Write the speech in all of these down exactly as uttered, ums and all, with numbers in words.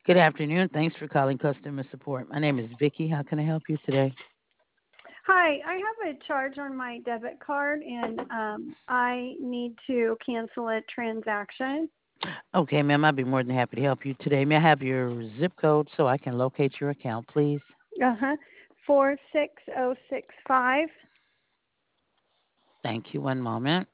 Good afternoon. Thanks for calling customer support. My name is Vicky. How can I help you today? Hi, I have a charge on my debit card and um, I need to cancel a transaction. Okay, ma'am, I'd be more than happy to help you today. May I have your zip code so I can locate your account, please? Uh huh. Four six zero six five. Thank you. One moment.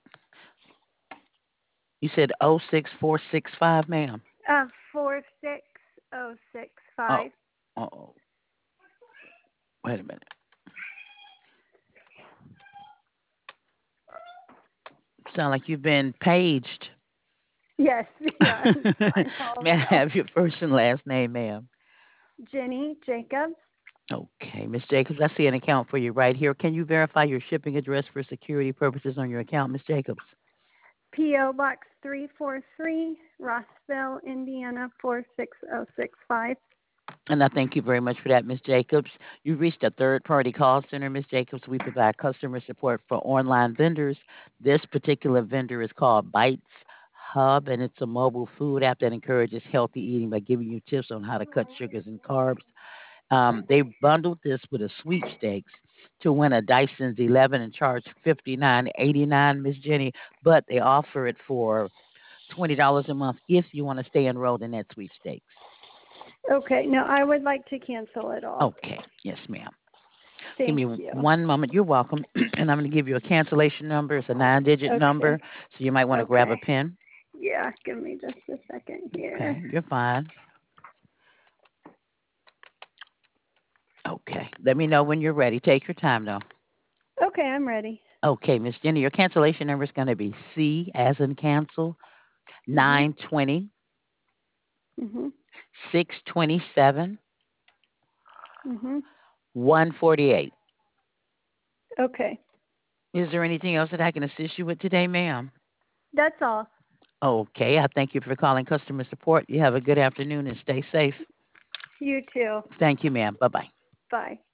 You said oh six four six five, ma'am. Uh, four six zero six Oh, five. oh, wait a minute. Sound like you've been paged. Yes, yes. I May I apologize. have your first and last name, ma'am? Jenny Jacobs, Okay, Miss Jacobs, I see an account for you right here. Can you verify your shipping address for security purposes on your account, Miss Jacobs? P O Box three four three, Rossville, Indiana four six zero six five. And I thank you very much for that, Miss Jacobs. You reached a third-party call center, Miss Jacobs. We provide customer support for online vendors. This particular vendor is called Bites Hub, and it's a mobile food app that encourages healthy eating by giving you tips on how to cut sugars and carbs. Um, they bundled this with a sweepstakes to win a Dyson's eleven and charge fifty-nine eighty-nine, Miss Jenny, but they offer it for twenty dollars a month if you want to stay enrolled in that sweepstakes. Okay, no, I would like to cancel it off. Okay, yes, ma'am. Give Thank me you. one moment. You're welcome. And I'm going to give you a cancellation number. It's a nine digit number, Okay, so you might want to grab a okay. pen. Yeah, give me just a second here. Okay, you're fine. Okay, let me know when you're ready. Take your time, though. Okay, I'm ready. Okay, Miss Jenny, your cancellation number is going to be C as in cancel, Mhm. nine twenty, Mhm. six twenty-seven, Mhm. one forty-eight. Okay. Is there anything else that I can assist you with today, ma'am? That's all. Okay, I thank you for calling customer support. You have a good afternoon and stay safe. You too. Thank you, ma'am. Bye bye. Bye.